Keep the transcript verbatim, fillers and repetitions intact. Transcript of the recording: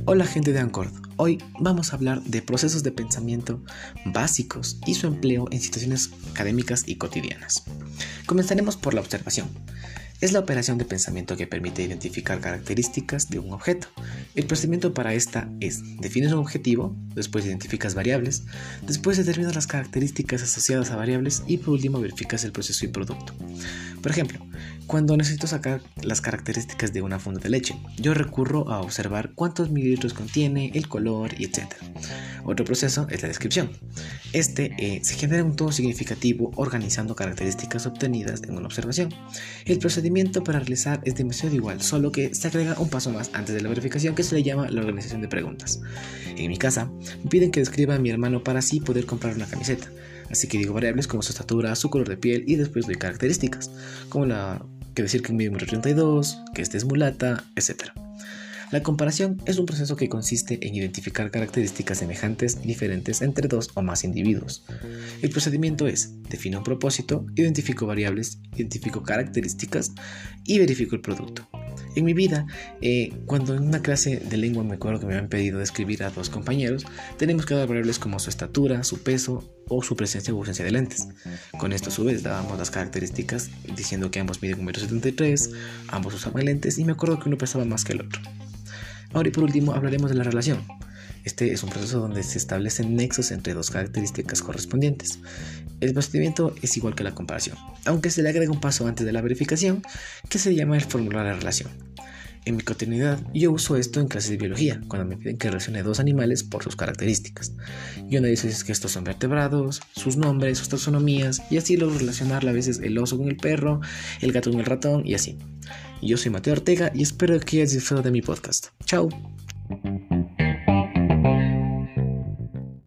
Hola gente de Anchor, hoy vamos a hablar de procesos de pensamiento básicos y su empleo en situaciones académicas y cotidianas. Comenzaremos por la observación. Es la operación de pensamiento que permite identificar características de un objeto. El procedimiento para esta es: defines un objetivo, después identificas variables, después determinas las características asociadas a variables y por último verificas el proceso y producto. Por ejemplo, cuando necesito sacar las características de una funda de leche, yo recurro a observar cuántos mililitros contiene, el color y etcétera. Otro proceso es la descripción. Este eh, se genera un tono significativo organizando características obtenidas en una observación. El procedimiento para realizar es demasiado igual, solo que se agrega un paso más antes de la verificación que se le llama la organización de preguntas. En mi casa, me piden que describa a mi hermano para así poder comprar una camiseta. Así que digo variables como su estatura, su color de piel y después doy características, como la que decir que mide uno treinta y dos, que este es mulata, etcétera. La comparación es un proceso que consiste en identificar características semejantes y diferentes entre dos o más individuos. El procedimiento es: defino un propósito, identifico variables, identifico características y verifico el producto. En mi vida, eh, cuando en una clase de lengua me acuerdo que me habían pedido describir a dos compañeros, tenemos que dar variables como su estatura, su peso o su presencia o ausencia de lentes. Con esto a su vez dábamos las características diciendo que ambos miden un metro setenta y tres, ambos usaban lentes y me acuerdo que uno pesaba más que el otro. Ahora y por último hablaremos de la relación. Este es un proceso donde se establecen nexos entre dos características correspondientes. El procedimiento es igual que la comparación, aunque se le agrega un paso antes de la verificación que se llama el formular la relación. En mi cotidianidad yo uso esto en clases de biología, cuando me piden que relacione dos animales por sus características. Yo analizo si es que estos son vertebrados, sus nombres, sus taxonomías, y así logro relacionar a veces el oso con el perro, el gato con el ratón y así. Yo soy Mateo Ortega y espero que hayas disfrutado de mi podcast. Chao.